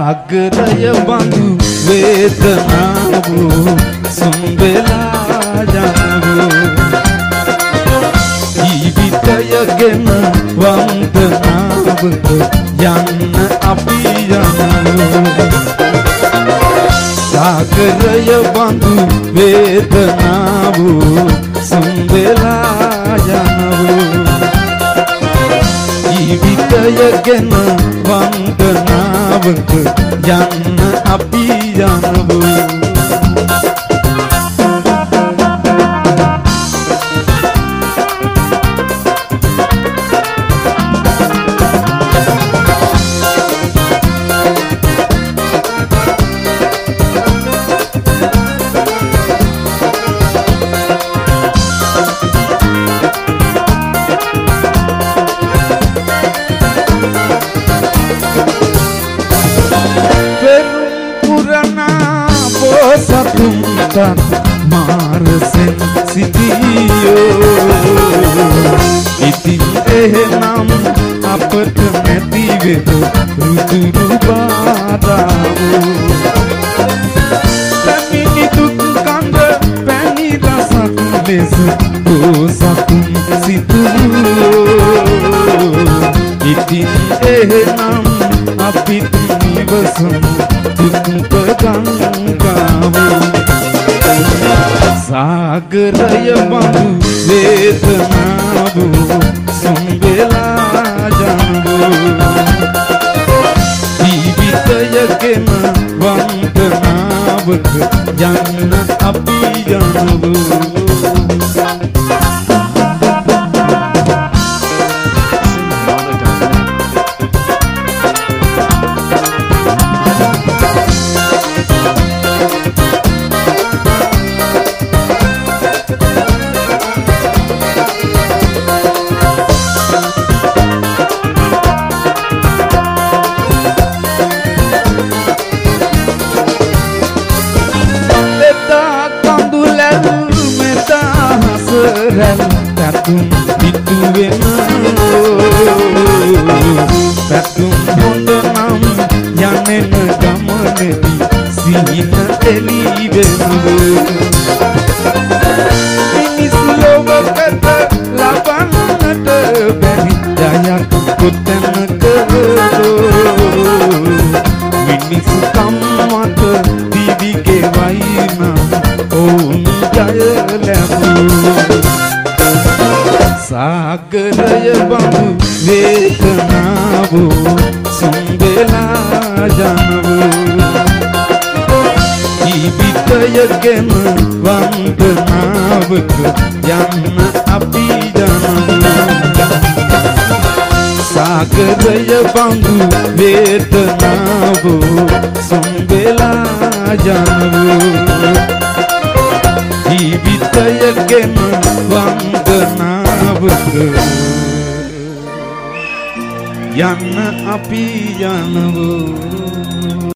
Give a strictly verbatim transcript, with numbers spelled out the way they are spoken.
සාගරය බඳු වේදනාව සුම්බෙලා යනවෝ ජීවිතයගෙන වන්දනාවක යන්න අපි යනවෝ සාගරය බඳු වේදනාව සුම්බෙලා යනවෝ ජීවිතයගෙන වන්දනාවක යන්න අපි යනවෝ Satuntan marsen sitiyo itin ehnam apat නැති වෙද රුදුරු බාධාවෝ පැමිණි දුක් කඳ පැණි රසක් ලෙස සතුන් සිතුවෝ ඉතින් එහනම් අපිත් නිවසමු දුක් ගංගාවෝ සාගරය බඳු වේදනාව සුම්බෙලා යනවෝ ජීවිතයගෙන වන්දනාවක යන්න අපි යනවෝ පැතුම් පිටුවෙනෝ පැතුම් හොඳ නම් යන්නෙන ගමනේදී සිහින එළිවෙනෝ මිනිස් ලෝකකට ලබන්නට බැරි ජයක් කොතැනකදෝ මිනිස් කම්මත දිවිගේ වයිනම් ඕන් ජය ලැබූ සාගරය බඳු වේදනාව සුම්බෙලා යනවෝ ජීවිතයගෙන වන්දනාවක යන්න අපි යනවෝ සාගරය බඳු වේදනාව සුම්බෙලා යනවෝ ජීවිතයගෙන වන්දනාවක යන්න අපි යනවෝ